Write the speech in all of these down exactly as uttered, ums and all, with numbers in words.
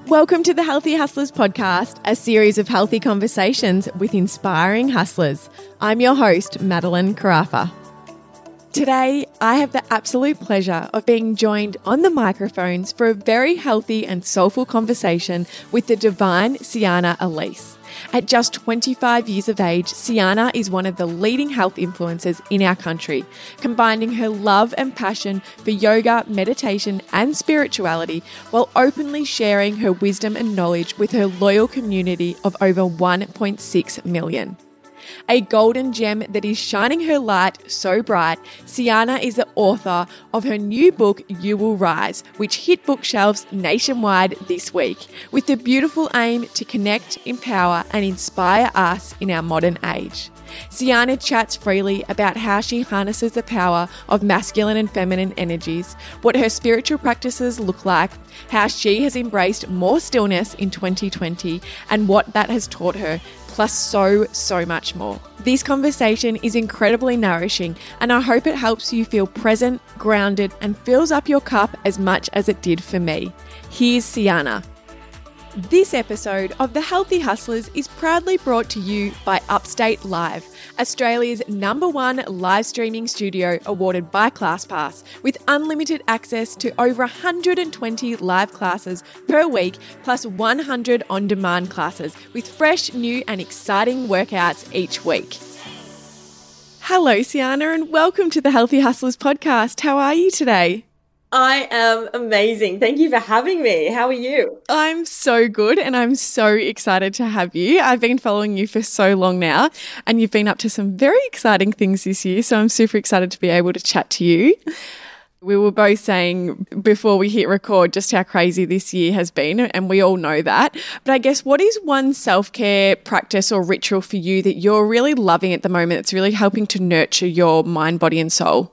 Welcome to the Healthy Hustlers podcast, a series of healthy conversations with inspiring hustlers. I'm your host, Madeline Carafa. Today, I have the absolute pleasure of being joined on the microphones for a very healthy and soulful conversation with the divine Siana Elise. At just twenty-five years of age, Siana is one of the leading health influencers in our country, combining her love and passion for yoga, meditation, and spirituality while openly sharing her wisdom and knowledge with her loyal community of over one point six million. A golden gem that is shining her light so bright, Siana is the author of her new book, You Will Rise, which hit bookshelves nationwide this week, with the beautiful aim to connect, empower, and inspire us in our modern age. Siana chats freely about how she harnesses the power of masculine and feminine energies, what her spiritual practices look like, how she has embraced more stillness in twenty twenty, and what that has taught her, plus so, so much more. This conversation is incredibly nourishing, and I hope it helps you feel present, grounded, and fills up your cup as much as it did for me. Here's Siana. This episode of The Healthy Hustlers is proudly brought to you by Upstate Live, Australia's number one live streaming studio awarded by ClassPass, with unlimited access to over one hundred twenty live classes per week, plus one hundred on-demand classes with fresh, new and exciting workouts each week. Hello, Siana, and welcome to the Healthy Hustlers podcast. How are you today? I am amazing. Thank you for having me. How are you? I'm so good, and I'm so excited to have you. I've been following you for so long now, and you've been up to some very exciting things this year, so I'm super excited to be able to chat to you. We were both saying before we hit record just how crazy this year has been, and we all know that. But I guess, what is one self-care practice or ritual for you that you're really loving at the moment that's really helping to nurture your mind, body and soul?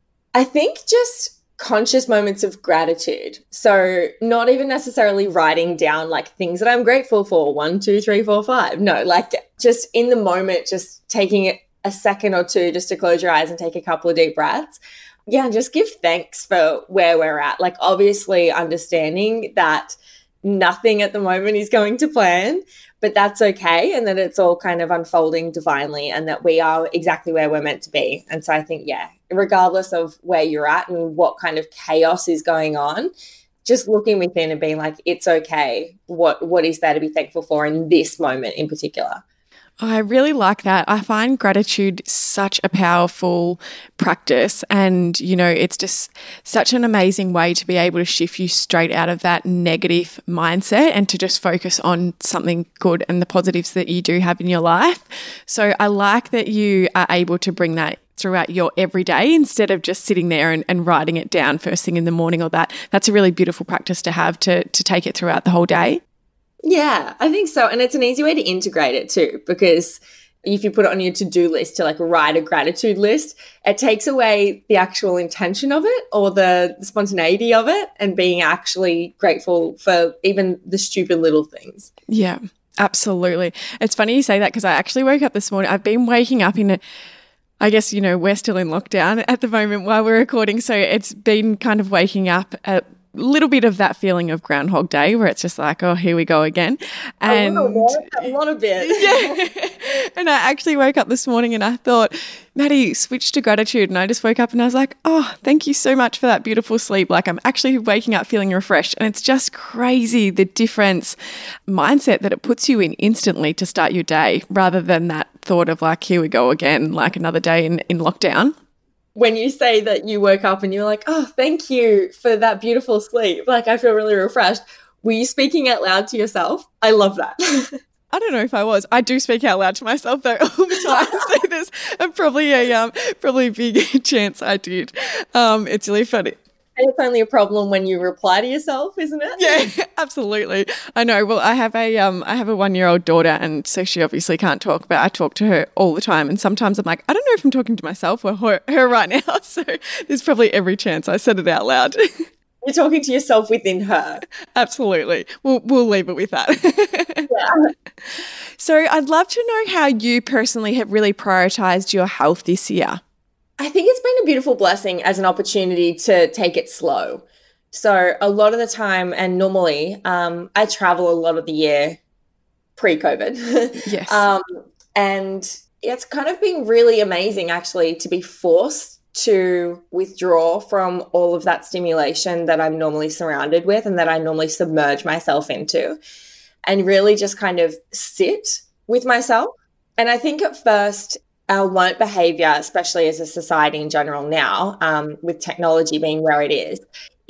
I think just conscious moments of gratitude. So not even necessarily writing down like things that I'm grateful for, one, two, three, four, five. No, like just in the moment, just taking a second or two just to close your eyes and take a couple of deep breaths. Yeah, and just give thanks for where we're at. Like obviously understanding that nothing at the moment is going to plan, but that's okay, and that it's all kind of unfolding divinely, and that we are exactly where we're meant to be. And so I think, yeah, regardless of where you're at and what kind of chaos is going on, just looking within and being like, it's okay. What what is there to be thankful for in this moment in particular? I really like that. I find gratitude such a powerful practice, and, you know, it's just such an amazing way to be able to shift you straight out of that negative mindset and to just focus on something good and the positives that you do have in your life. So I like that you are able to bring that throughout your everyday instead of just sitting there and, and writing it down first thing in the morning or that. That's a really beautiful practice to have to to take it throughout the whole day. Yeah, I think so. And it's an easy way to integrate it too, because if you put it on your to-do list to like write a gratitude list, it takes away the actual intention of it or the spontaneity of it and being actually grateful for even the stupid little things. Yeah, absolutely. It's funny you say that, because I actually woke up this morning. I've been waking up in a I guess, you know, we're still in lockdown at the moment while we're recording. So it's been kind of waking up at little bit of that feeling of Groundhog Day where it's just like, oh, here we go again. And a little bit. A little bit. Yeah. And I actually woke up this morning and I thought, Maddie, switch to gratitude. And I just woke up and I was like, oh, thank you so much for that beautiful sleep. Like, I'm actually waking up feeling refreshed. And it's just crazy the difference mindset that it puts you in instantly to start your day, rather than that thought of like, here we go again, like another day in, in lockdown. When you say that you woke up and you're like, oh, thank you for that beautiful sleep, like I feel really refreshed, were you speaking out loud to yourself? I love that. I don't know if I was. I do speak out loud to myself though all the time. So there's a, probably a um probably a big chance I did. Um, it's really funny. And it's only a problem when you reply to yourself, isn't it? Yeah, absolutely. I know. Well, I have a um, I have a one-year-old daughter, and so she obviously can't talk, but I talk to her all the time. And sometimes I'm like, I don't know if I'm talking to myself or her, her right now. So there's probably every chance I said it out loud. You're talking to yourself within her. Absolutely. We'll we'll leave it with that. Yeah. So I'd love to know how you personally have really prioritized your health this year. I think it's been a beautiful blessing as an opportunity to take it slow. So a lot of the time, and normally, um, I travel a lot of the year pre-COVID. Yes. um, and it's kind of been really amazing actually to be forced to withdraw from all of that stimulation that I'm normally surrounded with and that I normally submerge myself into, and really just kind of sit with myself. And I think at first our learnt behavior, especially as a society in general now, um, with technology being where it is,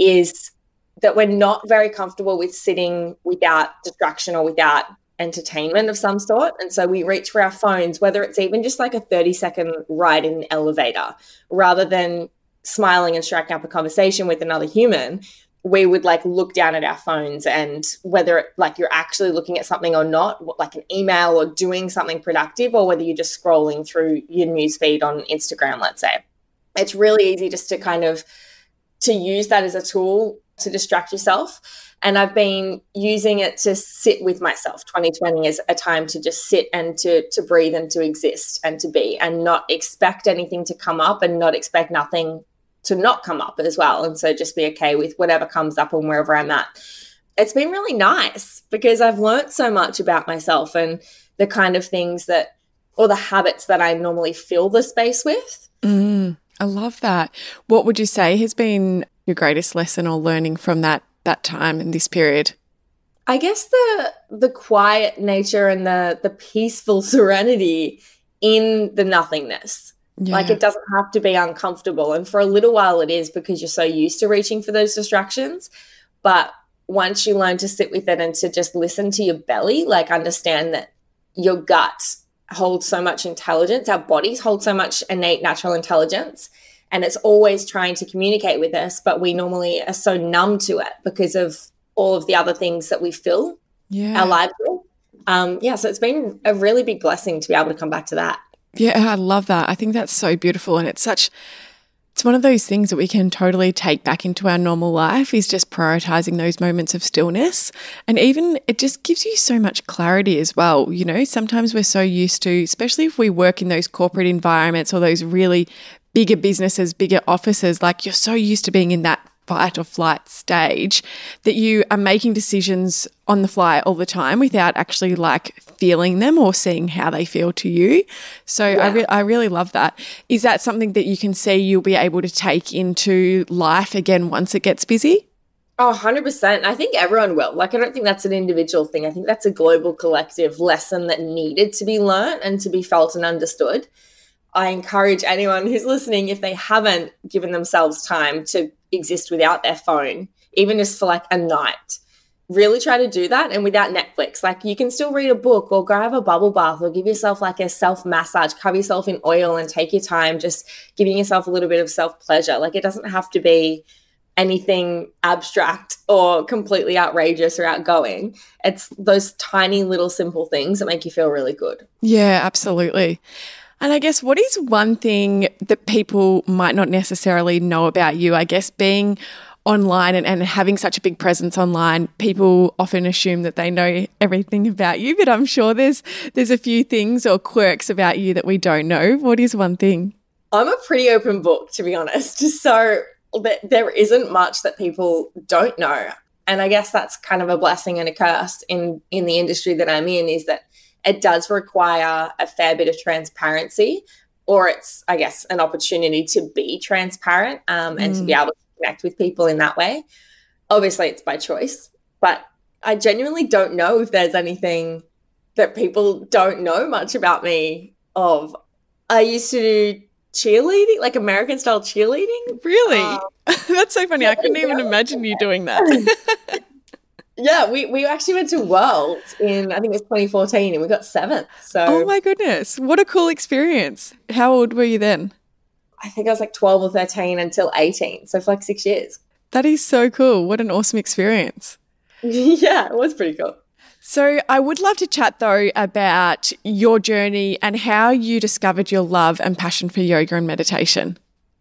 is that we're not very comfortable with sitting without distraction or without entertainment of some sort. And so we reach for our phones, whether it's even just like a thirty second ride in an elevator, rather than smiling and striking up a conversation with another human. We would like look down at our phones, and whether like you're actually looking at something or not, like an email or doing something productive, or whether you're just scrolling through your newsfeed on Instagram, let's say, it's really easy just to kind of to use that as a tool to distract yourself. And I've been using it to sit with myself. twenty twenty is a time to just sit and to to breathe and to exist and to be, and not expect anything to come up and not expect nothing to not come up as well. And so just be okay with whatever comes up and wherever I'm at. It's been really nice because I've learned so much about myself and the kind of things that, or the habits that I normally fill the space with. Mm, I love that. What would you say has been your greatest lesson or learning from that that time in this period? I guess the the quiet nature and the the peaceful serenity in the nothingness. Yeah. Like it doesn't have to be uncomfortable. And for a little while it is, because you're so used to reaching for those distractions. But once you learn to sit with it and to just listen to your belly, like understand that your gut holds so much intelligence, our bodies hold so much innate natural intelligence, and it's always trying to communicate with us, but we normally are so numb to it because of all of the other things that we fill yeah. our lives with. Um, yeah, so it's been a really big blessing to be able to come back to that. Yeah, I love that. I think that's so beautiful. And it's such, it's one of those things that we can totally take back into our normal life, is just prioritizing those moments of stillness. And even it just gives you so much clarity as well. You know, sometimes we're so used to, especially if we work in those corporate environments or those really bigger businesses, bigger offices, like you're so used to being in that fight or flight stage that you are making decisions on the fly all the time without actually like feeling them or seeing how they feel to you. So yeah. I, re- I really love that. Is that something that you can see you'll be able to take into life again once it gets busy? Oh, one hundred percent. I think everyone will. Like, I don't think that's an individual thing. I think that's a global collective lesson that needed to be learned and to be felt and understood. I encourage anyone who's listening, if they haven't given themselves time to exist without their phone, even just for like a night, really try to do that. And without Netflix, like you can still read a book or go have a bubble bath or give yourself like a self massage, cover yourself in oil and take your time, just giving yourself a little bit of self pleasure. Like it doesn't have to be anything abstract or completely outrageous or outgoing. It's those tiny little simple things that make you feel really good. Yeah, absolutely. And I guess what is one thing that people might not necessarily know about you? I guess being online and, and having such a big presence online, people often assume that they know everything about you, but I'm sure there's there's a few things or quirks about you that we don't know. What is one thing? I'm a pretty open book, to be honest. So there isn't much that people don't know. And I guess that's kind of a blessing and a curse in, in the industry that I'm in, is that it does require a fair bit of transparency, or it's, I guess, an opportunity to be transparent um, and mm. to be able to connect with people in that way. Obviously, it's by choice, but I genuinely don't know if there's anything that people don't know much about me of. I used to do cheerleading, like American style cheerleading. Really? Um, That's so funny. Yeah, I couldn't yeah. even imagine you doing that. Yeah, we, we actually went to Worlds in, I think it was twenty fourteen, and we got seventh. So, oh my goodness. What a cool experience. How old were you then? I think I was like twelve or thirteen until eighteen. So for like six years. That is so cool. What an awesome experience. Yeah, it was pretty cool. So I would love to chat though about your journey and how you discovered your love and passion for yoga and meditation.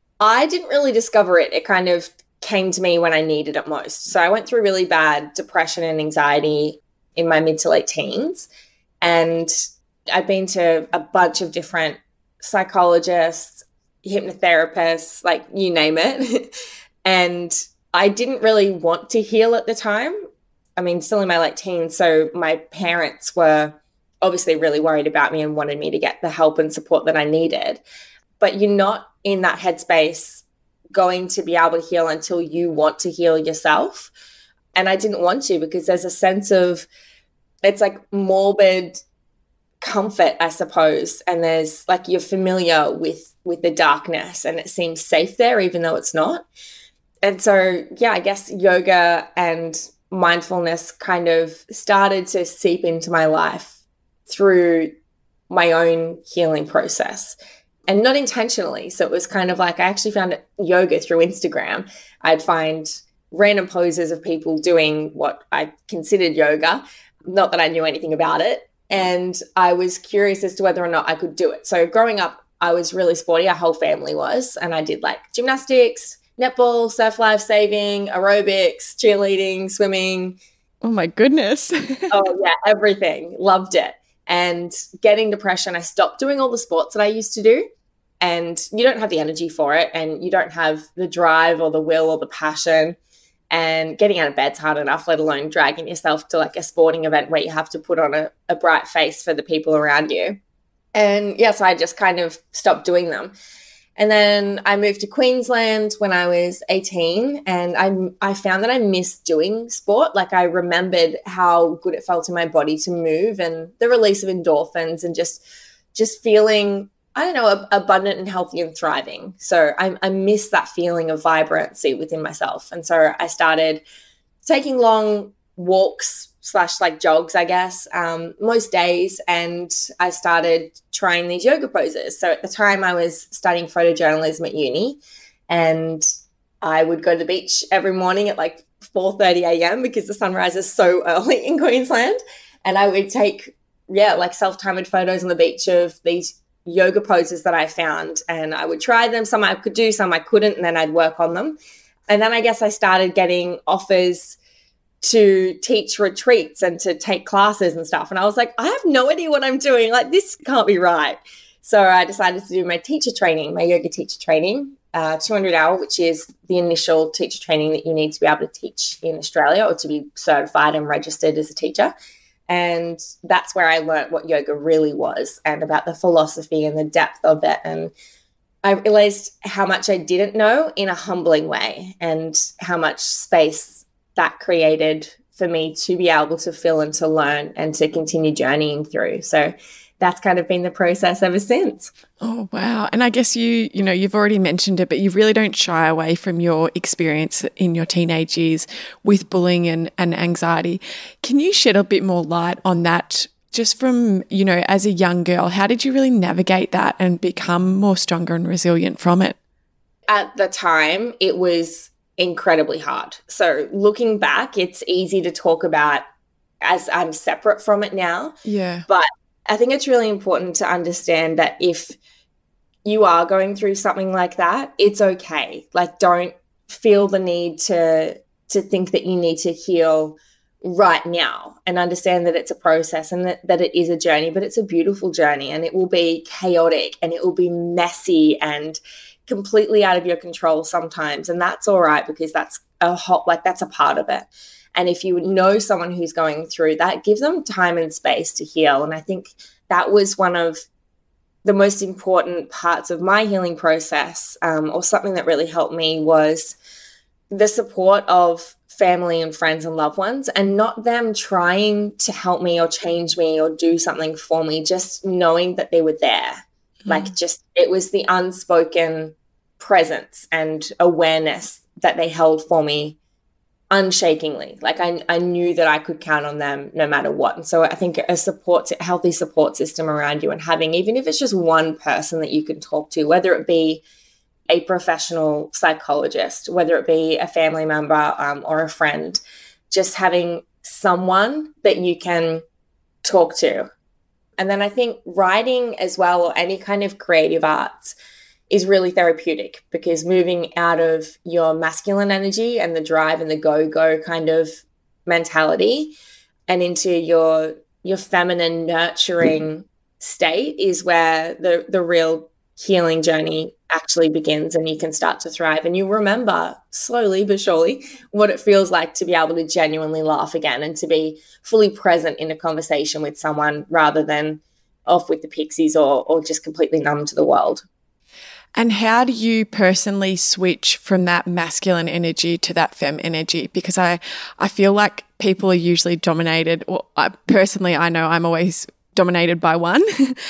I didn't really discover it. It kind of came to me when I needed it most. So I went through really bad depression and anxiety in my mid to late teens. And I've been to a bunch of different psychologists, hypnotherapists, like you name it. And I didn't really want to heal at the time. I mean, still in my late teens. So my parents were obviously really worried about me and wanted me to get the help and support that I needed. But you're not in that headspace going to be able to heal until you want to heal yourself. And I didn't want to, because there's a sense of, it's like morbid comfort, I suppose. And there's like, you're familiar with, with the darkness, and it seems safe there, even though it's not. And so, yeah, I guess yoga and mindfulness kind of started to seep into my life through my own healing process, and not intentionally. So it was kind of like, I actually found yoga through Instagram. I'd find random poses of people doing what I considered yoga, not that I knew anything about it. And I was curious as to whether or not I could do it. So growing up, I was really sporty. Our whole family was. And I did like gymnastics, netball, surf life saving, aerobics, cheerleading, swimming. Oh my goodness. Oh yeah, everything. Loved it. And getting depression, I stopped doing all the sports that I used to do. And you don't have the energy for it, and you don't have the drive or the will or the passion. And getting out of bed's hard enough, let alone dragging yourself to like a sporting event where you have to put on a, a bright face for the people around you. And yes, I just kind of stopped doing them. And then I moved to Queensland when I was eighteen, and I I found that I missed doing sport. Like, I remembered how good it felt in my body to move, and the release of endorphins, and just just feeling, I don't know, ab- abundant and healthy and thriving. So I, I miss that feeling of vibrancy within myself. And so I started taking long walks slash like jogs, I guess, um, most days. And I started trying these yoga poses. So at the time I was studying photojournalism at uni, and I would go to the beach every morning at like four thirty a.m. because the sunrise is so early in Queensland. And I would take, yeah, like self-timed photos on the beach of these yoga poses that I found, and I would try them. Some I could do, some I couldn't, and then I'd work on them. And then I guess I started getting offers to teach retreats and to take classes and stuff. And I was like, I have no idea what I'm doing. Like, this can't be right. So I decided to do my teacher training, my yoga teacher training, uh, two hundred hour, which is the initial teacher training that you need to be able to teach in Australia or to be certified and registered as a teacher. And that's where I learned what yoga really was, and about the philosophy and the depth of it. And I realized how much I didn't know in a humbling way, and how much space that created for me to be able to fill and to learn and to continue journeying through. So that's kind of been the process ever since. Oh, wow. And I guess you, you know, you've already mentioned it, but you really don't shy away from your experience in your teenage years with bullying and, and anxiety. Can you shed a bit more light on that, just from, you know, as a young girl? How did you really navigate that and become more stronger and resilient from it? At the time, it was incredibly hard. So looking back, it's easy to talk about as I'm separate from it now. Yeah. But I think it's really important to understand that if you are going through something like that, it's okay. Like, don't feel the need to to think that you need to heal right now, and understand that it's a process, and that, that it is a journey, but it's a beautiful journey, and it will be chaotic, and it will be messy and completely out of your control sometimes. And that's all right, because that's a hot, like that's a part of it. And if you know someone who's going through that, give them time and space to heal. And I think that was one of the most important parts of my healing process, um, or something that really helped me, was the support of family and friends and loved ones, and not them trying to help me or change me or do something for me, just knowing that they were there. Mm. Like, just, it was the unspoken presence and awareness that they held for me unshakingly. Like, I, I knew that I could count on them no matter what. And so I think a support, a healthy support system around you, and having, even if it's just one person that you can talk to, whether it be a professional psychologist, whether it be a family member um, or a friend, just having someone that you can talk to. And then I think writing as well, or any kind of creative arts, is really therapeutic, because moving out of your masculine energy and the drive and the go-go kind of mentality and into your your feminine nurturing state is where the the real healing journey actually begins and you can start to thrive. And you remember slowly but surely what it feels like to be able to genuinely laugh again and to be fully present in a conversation with someone rather than off with the pixies or, or just completely numb to the world. And how do you personally switch from that masculine energy to that femme energy? Because I, I feel like people are usually dominated, or I, personally, I know I'm always dominated by one.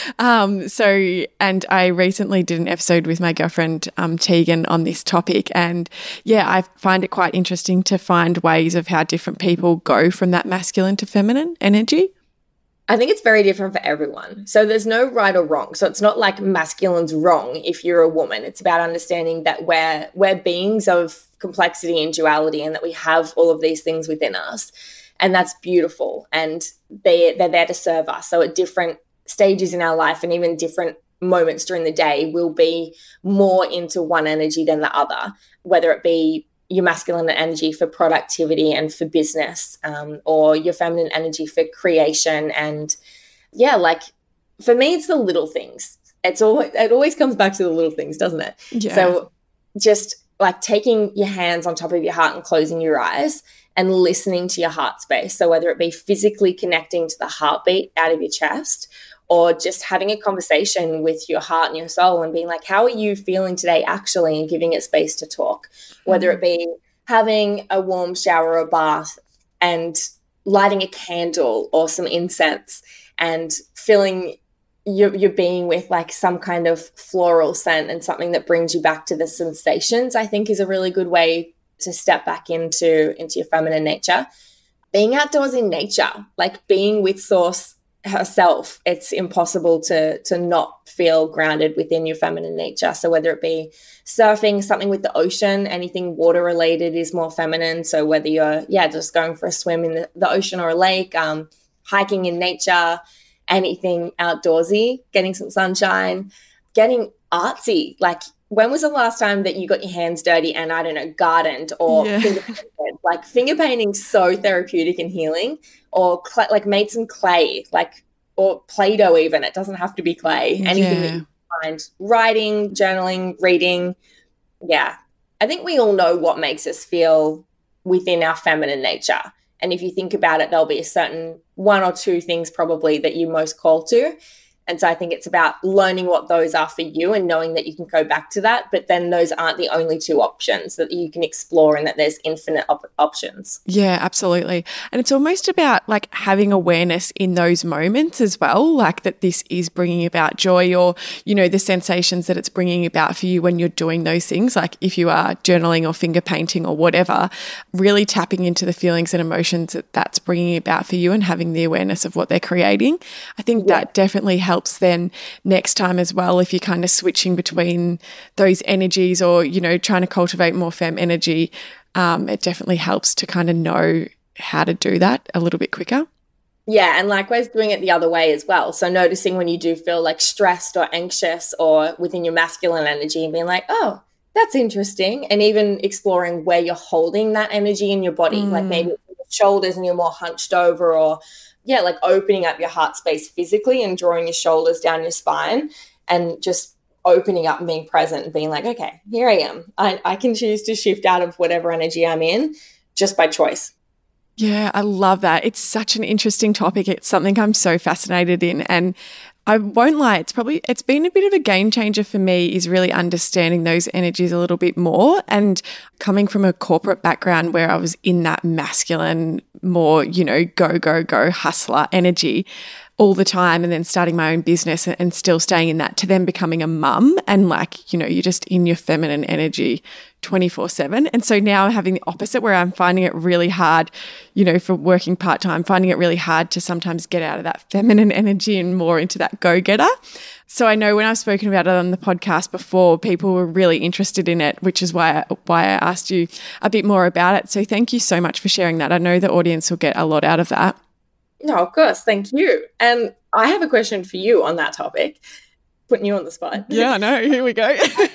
um, so, and I recently did an episode with my girlfriend, um, Tegan, on this topic. And yeah, I find it quite interesting to find ways of how different people go from that masculine to feminine energy. I think it's very different for everyone. So there's no right or wrong. So it's not like masculine's wrong if you're a woman. It's about understanding that we're, we're beings of complexity and duality and that we have all of these things within us. And that's beautiful. And they, they're there to serve us. So at different stages in our life and even different moments during the day, we'll be more into one energy than the other, whether it be your masculine energy for productivity and for business, um, or your feminine energy for creation. And yeah, like for me, it's the little things. It's always, it always comes back to the little things, doesn't it? Yeah. So just like taking your hands on top of your heart and closing your eyes and listening to your heart space. So whether it be physically connecting to the heartbeat out of your chest, or just having a conversation with your heart and your soul and being like, how are you feeling today actually, and giving it space to talk, whether it be having a warm shower or bath and lighting a candle or some incense and filling your, your being with like some kind of floral scent and something that brings you back to the sensations, I think is a really good way to step back into, into your feminine nature. Being outdoors in nature, like being with source herself, it's impossible to to not feel grounded within your feminine nature. So whether it be surfing, something with the ocean, anything water related is more feminine. So whether you're yeah just going for a swim in the, the ocean or a lake, um hiking in nature, anything outdoorsy, getting some sunshine, getting artsy. Like when was the last time that you got your hands dirty and I don't know, gardened or yeah. finger painted? Like finger painting's so therapeutic and healing. Or cl- like made some clay, like, or Play-Doh even. It doesn't have to be clay. Anything Yeah. that you find. Writing, journaling, reading. Yeah. I think we all know what makes us feel within our feminine nature. And if you think about it, there'll be a certain one or two things probably that you most call to. And so I think it's about learning what those are for you and knowing that you can go back to that. But then those aren't the only two options that you can explore, and that there's infinite op- options. Yeah, absolutely. And it's almost about like having awareness in those moments as well, like that this is bringing about joy, or, you know, the sensations that it's bringing about for you when you're doing those things. Like if you are journaling or finger painting or whatever, really tapping into the feelings and emotions that that's bringing about for you and having the awareness of what they're creating. I think Yeah. that definitely helps then next time as well, if you're kind of switching between those energies, or, you know, trying to cultivate more femme energy. Um, it definitely helps to kind of know how to do that a little bit quicker. Yeah, and likewise doing it the other way as well. So noticing when you do feel like stressed or anxious or within your masculine energy and being like, oh, that's interesting. And even exploring where you're holding that energy in your body, Mm. like maybe your shoulders and you're more hunched over, or yeah, like opening up your heart space physically and drawing your shoulders down your spine and just opening up and being present and being like, okay, here I am. I, I can choose to shift out of whatever energy I'm in just by choice. Yeah, I love that. It's such an interesting topic. It's something I'm so fascinated in. And I won't lie, it's probably, it's been a bit of a game changer for me, is really understanding those energies a little bit more. And coming from a corporate background where I was in that masculine, more, you know, go, go, go hustler energy all the time, and then starting my own business and still staying in that, to then becoming a mum and like, you know, you're just in your feminine energy twenty-four seven. And so now I'm having the opposite, where I'm finding it really hard, you know, for working part-time, finding it really hard to sometimes get out of that feminine energy and more into that go-getter. So I know when I've spoken about it on the podcast before, people were really interested in it, which is why I, why I asked you a bit more about it. So thank you so much for sharing that. I know the audience will get a lot out of that. No, of course. Thank you. And I have a question for you on that topic, putting you on the spot. Yeah, I know. Here we go.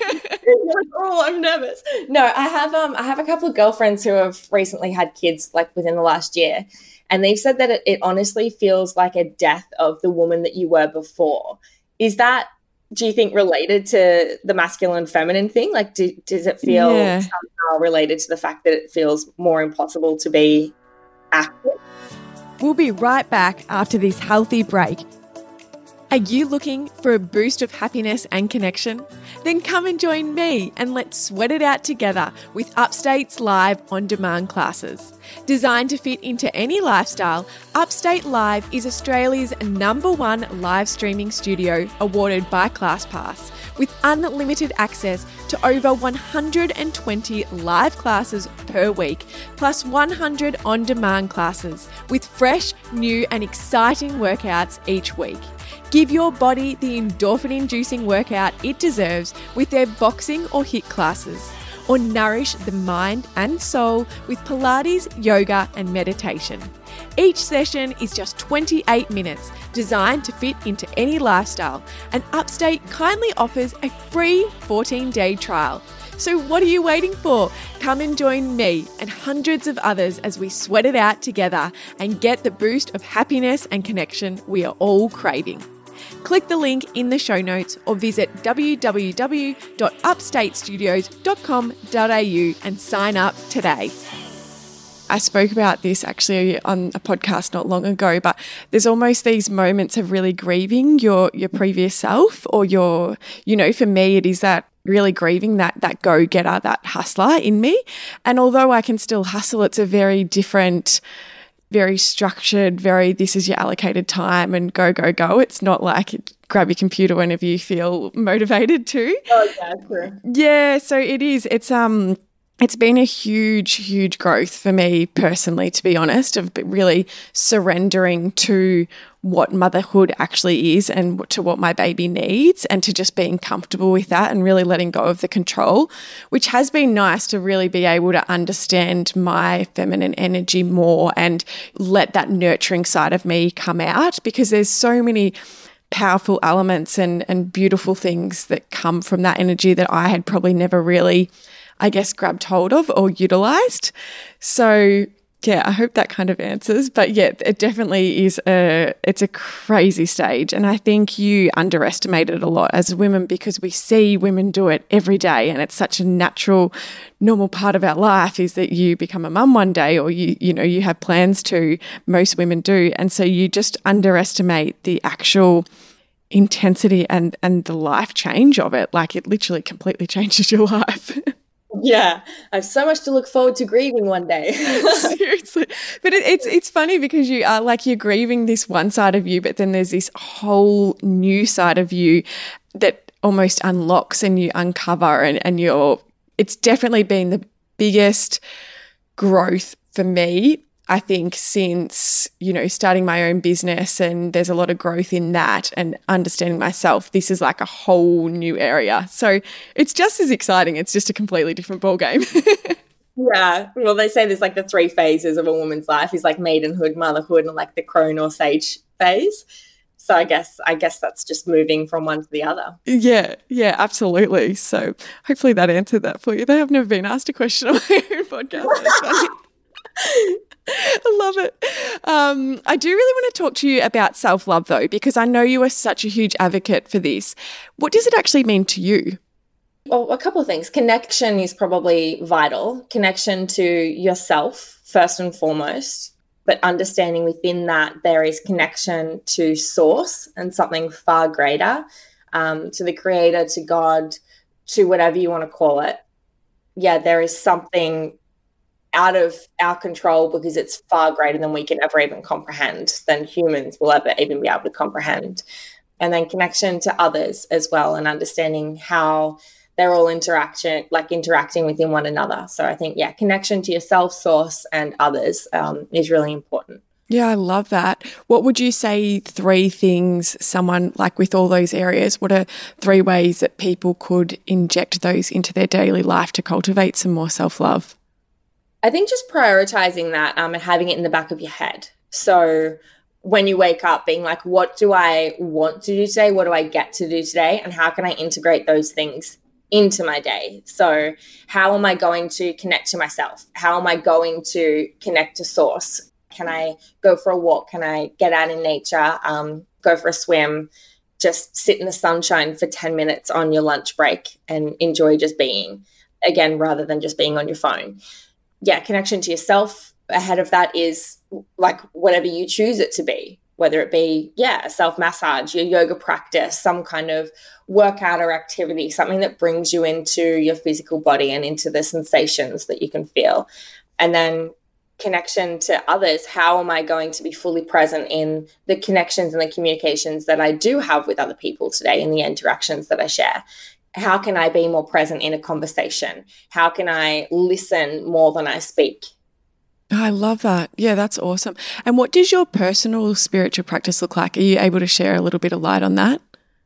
Oh, I'm nervous. No, I have um I have a couple of girlfriends who have recently had kids like within the last year, and they've said that it, it honestly feels like a death of the woman that you were before. Is that do you think related to the masculine feminine thing? Like, do, does it feel Yeah. somehow related to the fact that it feels more impossible to be active? We'll be right back after this healthy break. Are you looking for a boost of happiness and connection? Then come and join me and let's sweat it out together with Upstate's live on-demand classes. Designed to fit into any lifestyle, Upstate Live is Australia's number one live streaming studio awarded by ClassPass, with unlimited access to over one hundred twenty live classes per week, plus one hundred on-demand classes with fresh, new and exciting workouts each week. Give your body the endorphin-inducing workout it deserves with their boxing or HIIT classes, or nourish the mind and soul with Pilates, yoga and meditation. Each session is just twenty-eight minutes, designed to fit into any lifestyle, and Upstate kindly offers a free fourteen-day trial. So what are you waiting for? Come and join me and hundreds of others as we sweat it out together and get the boost of happiness and connection we are all craving. Click the link in the show notes or visit w w w dot upstate studios dot com dot a u and sign up today. I spoke about this actually on a podcast not long ago, but there's almost these moments of really grieving your your previous self, or your, you know, for me it is that really grieving that that go-getter, that hustler in me. And although I can still hustle, it's a very different, very structured, very this is your allocated time and go, go, go. It's not like grab your computer whenever you feel motivated to. Oh, yeah, true. Yeah, so it is. It's um it's been a huge, huge growth for me personally, to be honest, of really surrendering to what motherhood actually is and to what my baby needs, and to just being comfortable with that and really letting go of the control, which has been nice to really be able to understand my feminine energy more and let that nurturing side of me come out, because there's so many powerful elements and, and beautiful things that come from that energy that I had probably never really, I guess, grabbed hold of or utilized. So yeah, I hope that kind of answers. But yeah, it definitely is a, it's a crazy stage. And I think you underestimate it a lot as women, because we see women do it every day. And it's such a natural, normal part of our life is that you become a mum one day, or you, you know, you have plans to, most women do. And so you just underestimate the actual intensity and, and the life change of it. Like it literally completely changes your life. Yeah, I have so much to look forward to grieving one day. Seriously. But it, it's it's funny because you are like, you're grieving this one side of you, but then there's this whole new side of you that almost unlocks and you uncover, and, and you're, it's definitely been the biggest growth for me, I think, since, you know, starting my own business, and there's a lot of growth in that and understanding myself. This is like a whole new area. So it's just as exciting. It's just a completely different ballgame. Yeah. Well, they say there's like the three phases of a woman's life is like maidenhood, motherhood, and like the crone or sage phase. So I guess I guess that's just moving from one to the other. Yeah, yeah, absolutely. So hopefully that answered that for you. They have never been asked a question on my own podcast. That's funny. I love it. Um, I do really want to talk to you about self-love though, because I know you are such a huge advocate for this. What does it actually mean to you? Well, a couple of things. Connection is probably vital. Connection to yourself, first and foremost, but understanding within that there is connection to source and something far greater, um, to the creator, to God, to whatever you want to call it. Yeah, there is something out of our control because it's far greater than we can ever even comprehend, than humans will ever even be able to comprehend. And then connection to others as well, and understanding how they're all interaction, like interacting within one another. So I think, yeah, connection to yourself, source, and others um, is really important. Yeah, I love that. What would you say three things someone, like with all those areas, what are three ways that people could inject those into their daily life to cultivate some more self-love? I think just prioritizing that um, and having it in the back of your head. So when you wake up being like, what do I want to do today? What do I get to do today? And how can I integrate those things into my day? So how am I going to connect to myself? How am I going to connect to source? Can I go for a walk? Can I get out in nature, um, go for a swim, just sit in the sunshine for ten minutes on your lunch break and enjoy just being, again, rather than just being on your phone. Yeah, connection to yourself ahead of that is like whatever you choose it to be, whether it be, yeah, a self-massage, your yoga practice, some kind of workout or activity, something that brings you into your physical body and into the sensations that you can feel. And then connection to others. How am I going to be fully present in the connections and the communications that I do have with other people today, in the interactions that I share? How can I be more present in a conversation? How can I listen more than I speak? I love that. Yeah, that's awesome. And what does your personal spiritual practice look like? Are you able to share a little bit of light on that?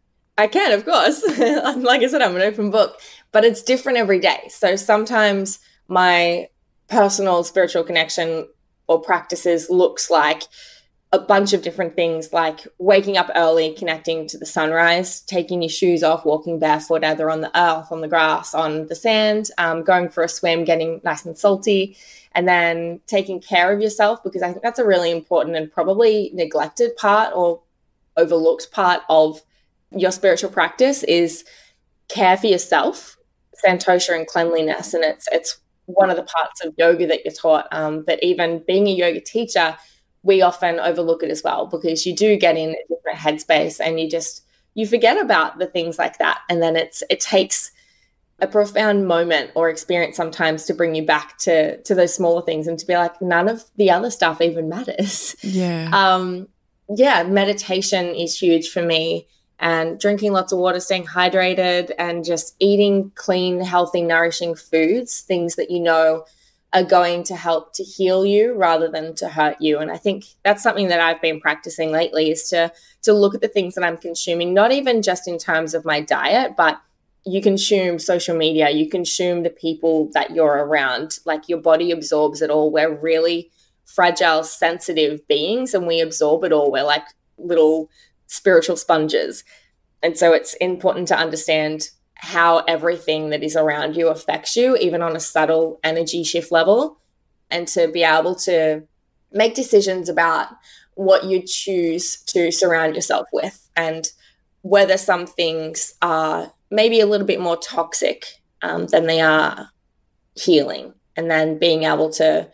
I can, of course. Like I said, I'm an open book, but it's different every day. So sometimes my personal spiritual connection or practices looks like a bunch of different things, like waking up early, connecting to the sunrise, taking your shoes off, walking barefoot, either on the earth, on the grass, on the sand, um, going for a swim, getting nice and salty, and then taking care of yourself, because I think that's a really important and probably neglected part or overlooked part of your spiritual practice is care for yourself, santosha and cleanliness. And it's it's one of the parts of yoga that you're taught. Um, but even being a yoga teacher, we often overlook it as well, because you do get in a different headspace and you just, you forget about the things like that. And then it's it takes a profound moment or experience sometimes to bring you back to to those smaller things and to be like, none of the other stuff even matters. Yeah. Um, yeah, meditation is huge for me, and drinking lots of water, staying hydrated, and just eating clean, healthy, nourishing foods, things that you know are going to help to heal you rather than to hurt you. And I think that's something that I've been practicing lately, is to to look at the things that I'm consuming, not even just in terms of my diet, but you consume social media, you consume the people that you're around, like your body absorbs it all. We're really fragile, sensitive beings, and we absorb it all. We're like little spiritual sponges. And so it's important to understand how everything that is around you affects you, even on a subtle energy shift level, and to be able to make decisions about what you choose to surround yourself with, and whether some things are maybe a little bit more toxic um, than they are healing, and then being able to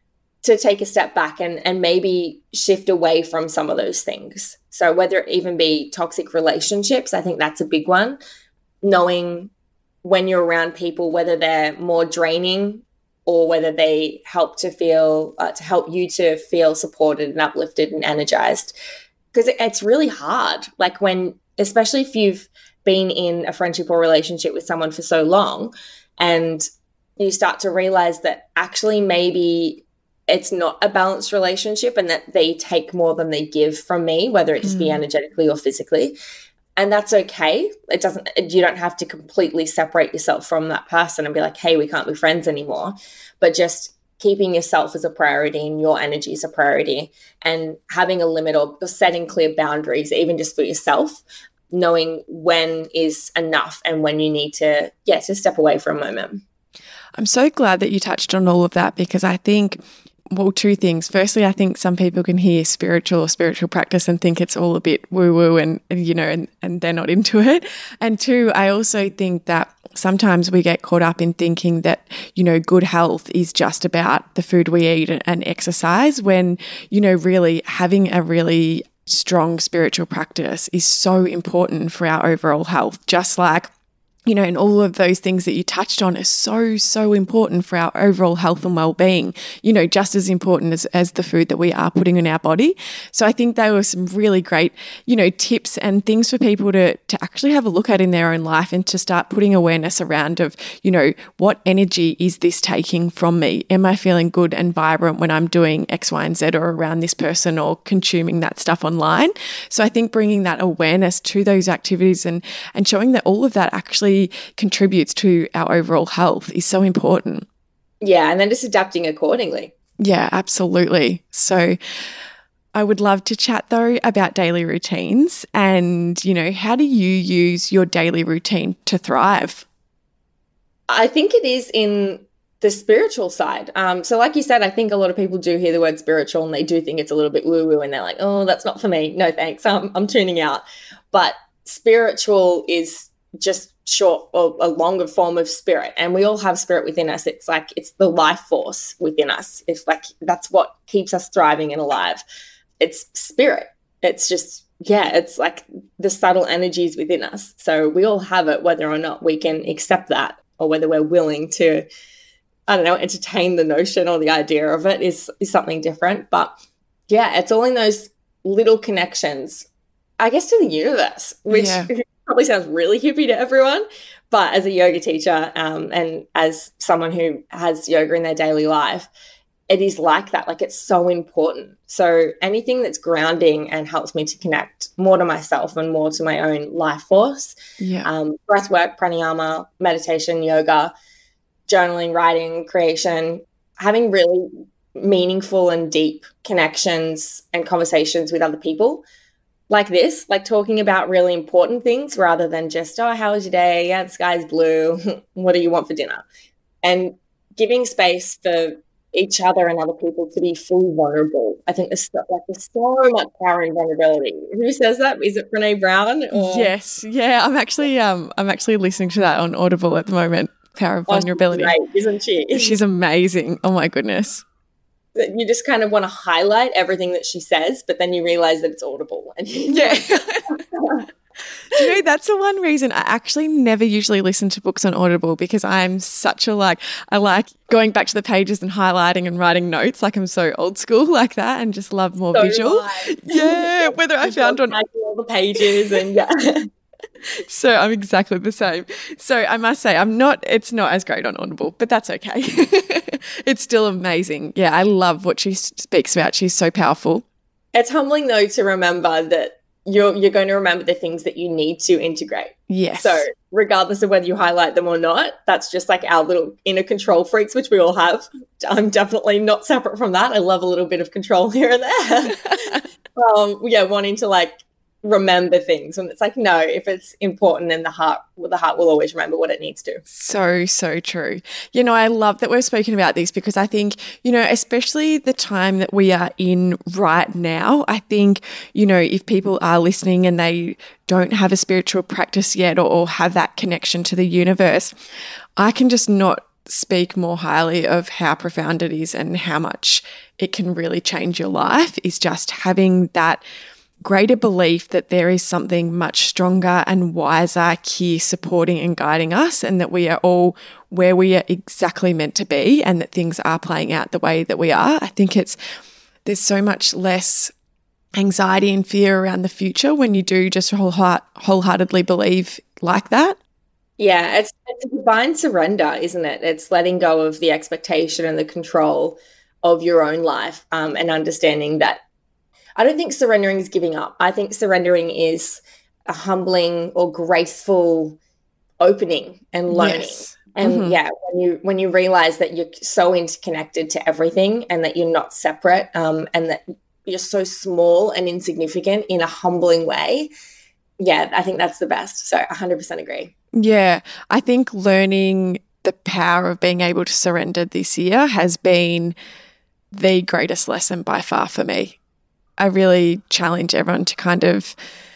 to take a step back and, and maybe shift away from some of those things. So whether it even be toxic relationships, I think that's a big one. Knowing when you're around people, whether they're more draining or whether they help to feel, uh, to help you to feel supported and uplifted and energized. Because it, it's really hard. Like when, especially if you've been in a friendship or relationship with someone for so long, and you start to realize that actually maybe it's not a balanced relationship and that they take more than they give from me, whether it just mm. be energetically or physically. And that's okay. It doesn't, you don't have to completely separate yourself from that person and be like, hey, we can't be friends anymore. But just keeping yourself as a priority and your energy as a priority, and having a limit or setting clear boundaries, even just for yourself, knowing when is enough and when you need to, yeah, to step away for a moment. I'm so glad that you touched on all of that, because I think, well, two things. Firstly, I think some people can hear spiritual or spiritual practice and think it's all a bit woo-woo and, and you know, and, and they're not into it. And two, I also think that sometimes we get caught up in thinking that, you know, good health is just about the food we eat and, and exercise, when, you know, really having a really strong spiritual practice is so important for our overall health. Just like, you know, and all of those things that you touched on are so, so important for our overall health and well-being, you know, just as important as, as the food that we are putting in our body. So I think they were some really great, you know, tips and things for people to, to actually have a look at in their own life, and to start putting awareness around of, you know, what energy is this taking from me? Am I feeling good and vibrant when I'm doing X, Y, and Z, or around this person, or consuming that stuff online? So I think bringing that awareness to those activities and, and showing that all of that actually contributes to our overall health is so important. Yeah, and then just adapting accordingly. Yeah, absolutely. So I would love to chat though about daily routines, and, you know, how do you use your daily routine to thrive? I think it is in the spiritual side. Um, so like you said, I think a lot of people do hear the word spiritual and they do think it's a little bit woo-woo, and they're like, oh, that's not for me. No, thanks. I'm, I'm tuning out. But spiritual is just short or a longer form of spirit, and we all have spirit within us. It's like it's the life force within us. It's like that's what keeps us thriving and alive. It's spirit. It's just, yeah, it's like the subtle energies within us. So we all have it, whether or not we can accept that or whether we're willing to, I don't know, entertain the notion or the idea of it is, is something different. But yeah, it's all in those little connections, I guess, to the universe, which yeah. probably sounds really hippie to everyone. But as a yoga teacher um, and as someone who has yoga in their daily life, it is like that. Like, it's so important. So anything that's grounding and helps me to connect more to myself and more to my own life force, yeah. um, breath work, pranayama, meditation, yoga, journaling, writing, creation, having really meaningful and deep connections and conversations with other people like this, like talking about really important things rather than just, oh, how was your day? Yeah, the sky's blue. What do you want for dinner? And giving space for each other and other people to be fully vulnerable. I think there's so, like there's so much power in vulnerability. Who says that? Is it Brené Brown? Or? Yes. Yeah. I'm actually um I'm actually listening to that on Audible at the moment. Power of vulnerability. Oh, she's great, isn't she? She's amazing. Oh my goodness. You just kind of want to highlight everything that she says, but then you realize that it's audible. And yeah. Do you know, that's the one reason I actually never usually listen to books on Audible, because I'm such a like, I like going back to the pages and highlighting and writing notes. Like, I'm so old school like that and just love more so visual. Right. Yeah. Whether I found on all the pages and yeah. So I'm exactly the same. So I must say I'm not, it's not as great on Audible, but that's okay. It's still amazing. Yeah. I love what she speaks about. She's so powerful. It's humbling though to remember that you're you're going to remember the things that you need to integrate. Yes. So regardless of whether you highlight them or not, that's just like our little inner control freaks, which we all have. I'm definitely not separate from that. I love a little bit of control here and there. um, yeah, wanting to like remember things, and it's like, no, if it's important, then the heart well, the heart will always remember what it needs to. So so true. You know, I love that we've spoken about this, because I think, you know, especially the time that we are in right now, I think, you know, if people are listening and they don't have a spiritual practice yet, or, or have that connection to the universe, I can just not speak more highly of how profound it is and how much it can really change your life, is just having that greater belief that there is something much stronger and wiser here supporting and guiding us, and that we are all where we are exactly meant to be, and that things are playing out the way that we are. I think it's there's so much less anxiety and fear around the future when you do just wholeheart, wholeheartedly believe like that. Yeah, it's, it's a divine surrender, isn't it? It's letting go of the expectation and the control of your own life, um, and understanding that I don't think surrendering is giving up. I think surrendering is a humbling or graceful opening and learning. Yes. And mm-hmm. yeah, when you when you realize that you're so interconnected to everything, and that you're not separate, um, and that you're so small and insignificant in a humbling way. Yeah, I think that's the best. So one hundred percent agree. Yeah, I think learning the power of being able to surrender this year has been the greatest lesson by far for me. I really challenge everyone to kind of,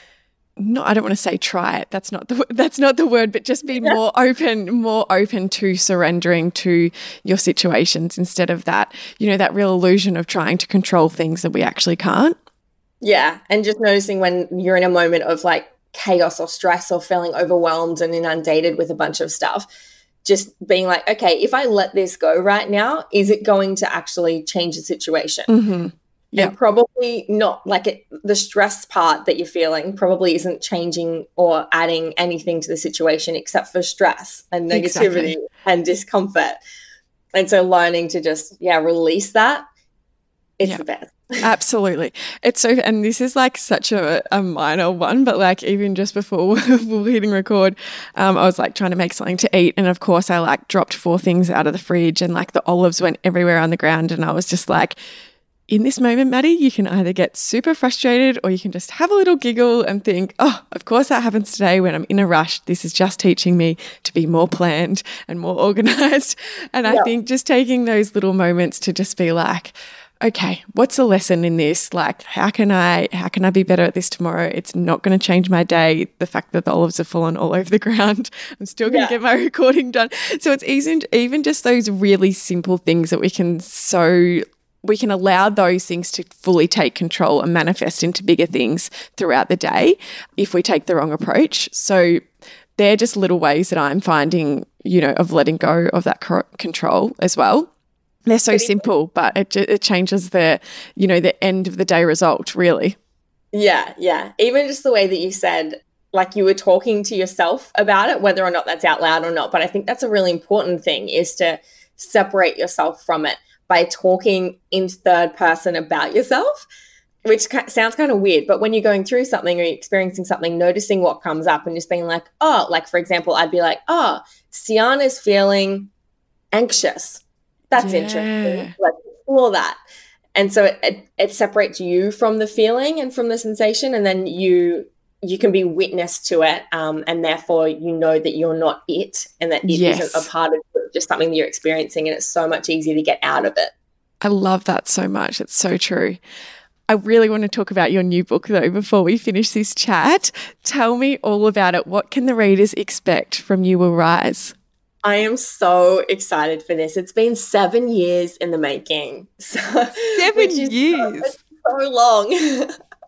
no, I don't want to say try it. That's not the that's not the word, but just be more open, more open to surrendering to your situations, instead of that, you know, that real illusion of trying to control things that we actually can't. Yeah, and just noticing when you're in a moment of like chaos or stress or feeling overwhelmed and inundated with a bunch of stuff, just being like, okay, if I let this go right now, is it going to actually change the situation? Mm-hmm. Yeah, and probably not. Like it, the stress part that you're feeling probably isn't changing or adding anything to the situation except for stress and negativity exactly. and discomfort. And so learning to just, yeah, release that, it's yeah. the best. Absolutely. It's so, and this is like such a, a minor one, but like even just before we were hitting record, um, I was like trying to make something to eat. And of course I like dropped four things out of the fridge, and like the olives went everywhere on the ground. And I was just like, in this moment, Maddie, you can either get super frustrated, or you can just have a little giggle and think, oh, of course that happens today when I'm in a rush. This is just teaching me to be more planned and more organized. And yeah. I think just taking those little moments to just be like, okay, what's the lesson in this? Like, how can I how can I be better at this tomorrow? It's not going to change my day. The fact that the olives have fallen all over the ground, I'm still going to yeah. get my recording done. So it's even even just those really simple things that we can so we can allow those things to fully take control and manifest into bigger things throughout the day if we take the wrong approach. So they're just little ways that I'm finding, you know, of letting go of that control as well. They're so simple, but it it changes the, you know, the end of the day result, really. Yeah, yeah. Even just the way that you said, like you were talking to yourself about it, whether or not that's out loud or not. But I think that's a really important thing, is to separate yourself from it by talking in third person about yourself, which sounds kind of weird. But when you're going through something or you're experiencing something, noticing what comes up and just being like, oh, like, for example, I'd be like, oh, Siana's feeling anxious. That's yeah. interesting. Let's explore that. And so it, it, it separates you from the feeling and from the sensation, and then you you can be witness to it, um, and therefore you know that you're not it, and that it yes. isn't a part of it, just something that you're experiencing, and it's so much easier to get out of it. I love that so much. It's so true. I really want to talk about your new book, though, before we finish this chat. Tell me all about it. What can the readers expect from You Will Rise? I am so excited for this. It's been seven years in the making. So, seven years? So, so long.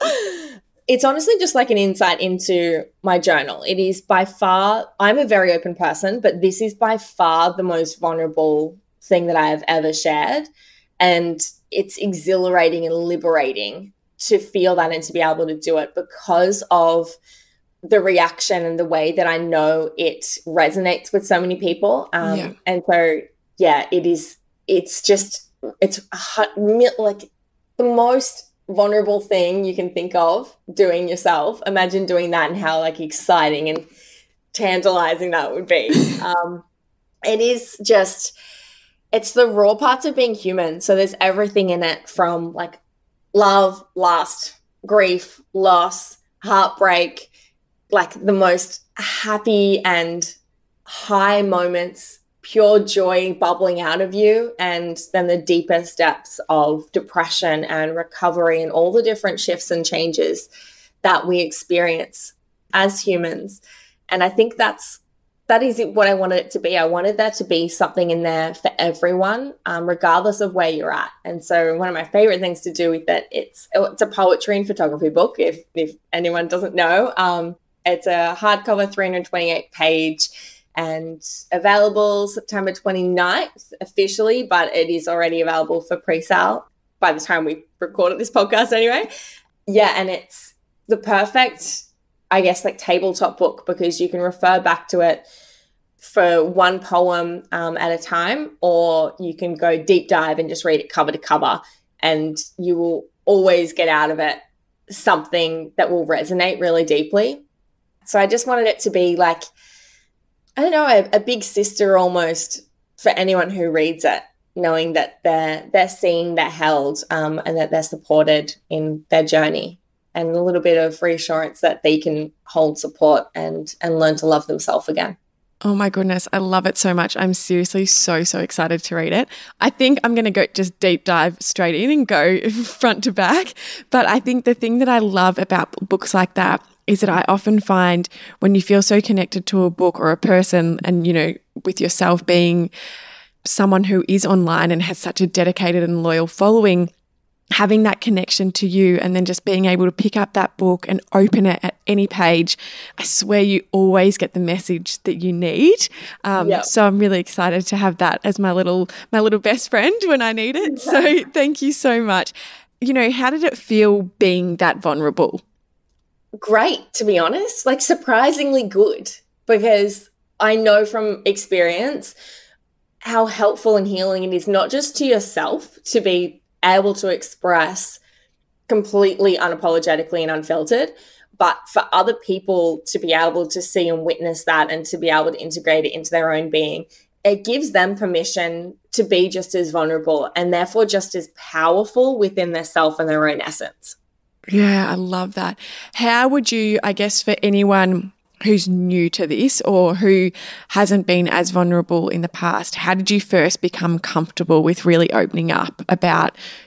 It's honestly just like an insight into my journal. It is by far, I'm a very open person, but this is by far the most vulnerable thing that I have ever shared. And it's exhilarating and liberating to feel that and to be able to do it because of the reaction and the way that I know it resonates with so many people. Um, yeah. And so, yeah, it is, it's just, it's like the most vulnerable thing you can think of doing yourself. Imagine doing that and how like exciting and tantalizing that would be. Um, it is just, it's the raw parts of being human. So there's everything in it from like love, lust, grief, loss, heartbreak, like the most happy and high moments, pure joy bubbling out of you, and then the deepest depths of depression and recovery and all the different shifts and changes that we experience as humans. And I think that's that is what I wanted it to be. I wanted there to be something in there for everyone, um, regardless of where you're at. And so one of my favorite things to do with it, it's it's a poetry and photography book, if if anyone doesn't know. Um, it's a hardcover three hundred twenty-eight page and available September twenty-ninth officially, but it is already available for pre-sale by the time we recorded this podcast anyway. Yeah, and it's the perfect, I guess, like tabletop book because you can refer back to it for one poem um, at a time, or you can go deep dive and just read it cover to cover, and you will always get out of it something that will resonate really deeply. So I just wanted it to be like, I don't know, a, a big sister almost for anyone who reads it, knowing that they're they're seen, they're held, um, and that they're supported in their journey, and a little bit of reassurance that they can hold support and and learn to love themselves again. Oh my goodness, I love it so much. I'm seriously so, so excited to read it. I think I'm going to go just deep dive straight in and go front to back. But I think the thing that I love about books like that is that I often find when you feel so connected to a book or a person, and, you know, with yourself being someone who is online and has such a dedicated and loyal following, having that connection to you and then just being able to pick up that book and open it at any page, I swear you always get the message that you need. Um, yep. So I'm really excited to have that as my little my little best friend when I need it. So thank you so much. You know, how did it feel being that vulnerable? Great, to be honest, like surprisingly good, because I know from experience how helpful and healing it is, not just to yourself to be able to express completely unapologetically and unfiltered, but for other people to be able to see and witness that and to be able to integrate it into their own being. It gives them permission to be just as vulnerable and therefore just as powerful within their self and their own essence. Yeah, I love that. How would you, I guess, for anyone who's new to this or who hasn't been as vulnerable in the past, how did you first become comfortable with really opening up about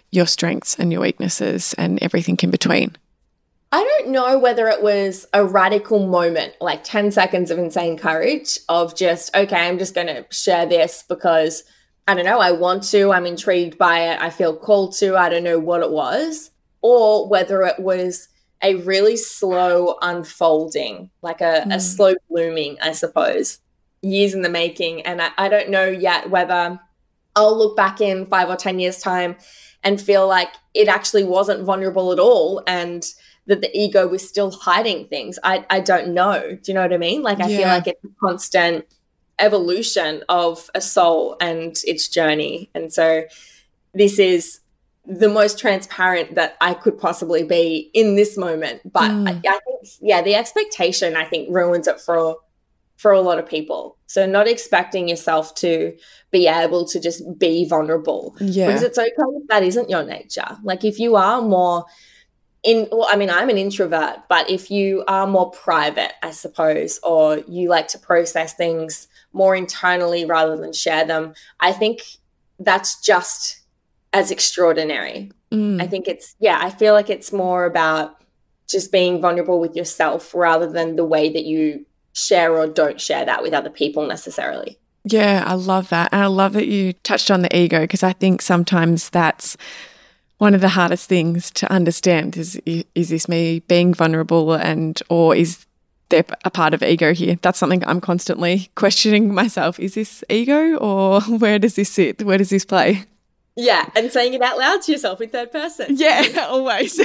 your strengths and your weaknesses and everything in between? I don't know whether it was a radical moment, like ten seconds of insane courage of just, okay, I'm just going to share this because, I don't know, I want to, I'm intrigued by it, I feel called to, I don't know what it was, or whether it was a really slow unfolding, like a, mm. a slow blooming, I suppose, years in the making. And I, I don't know yet whether I'll look back in five or ten years' time and feel like it actually wasn't vulnerable at all and that the ego was still hiding things. I, I don't know. Do you know what I mean? Like, I yeah. feel like it's a constant evolution of a soul and its journey. And so this is the most transparent that I could possibly be in this moment. But mm. I, I think, yeah, the expectation, I think, ruins it for, for a lot of people. So not expecting yourself to be able to just be vulnerable. Yeah. Because it's okay if that isn't your nature. Like, if you are more in, well, I mean, I'm an introvert, but if you are more private, I suppose, or you like to process things more internally rather than share them, I think that's just as extraordinary. Mm. I think it's, yeah, I feel like it's more about just being vulnerable with yourself rather than the way that you share or don't share that with other people necessarily. Yeah, I love that. And I love that you touched on the ego, because I think sometimes that's one of the hardest things to understand is, is this me being vulnerable and, or is there a part of ego here? That's something I'm constantly questioning myself. Is this ego, or where does this sit? Where does this play? Yeah, and saying it out loud to yourself in third person. Yeah, always.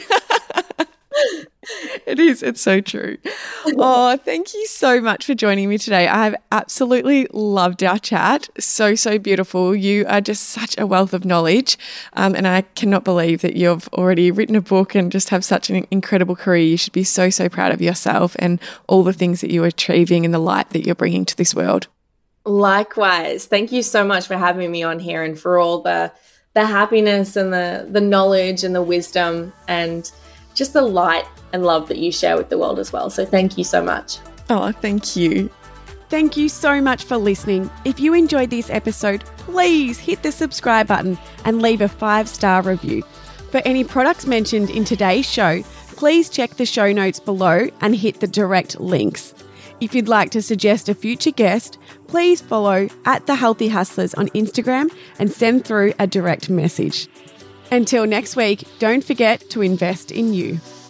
It is. It's so true. Oh, thank you so much for joining me today. I've absolutely loved our chat. So, so beautiful. You are just such a wealth of knowledge. Um, and I cannot believe that you've already written a book and just have such an incredible career. You should be so, so proud of yourself and all the things that you're achieving and the light that you're bringing to this world. Likewise. Thank you so much for having me on here and for all the the happiness and the the knowledge and the wisdom and just the light and love that you share with the world as well. So thank you so much. Oh, thank you. Thank you so much for listening. If you enjoyed this episode, please hit the subscribe button and leave a five-star review. For any products mentioned in today's show, please check the show notes below and hit the direct links. If you'd like to suggest a future guest, please follow at The Healthy Hustlers on Instagram and send through a direct message. Until next week, don't forget to invest in you.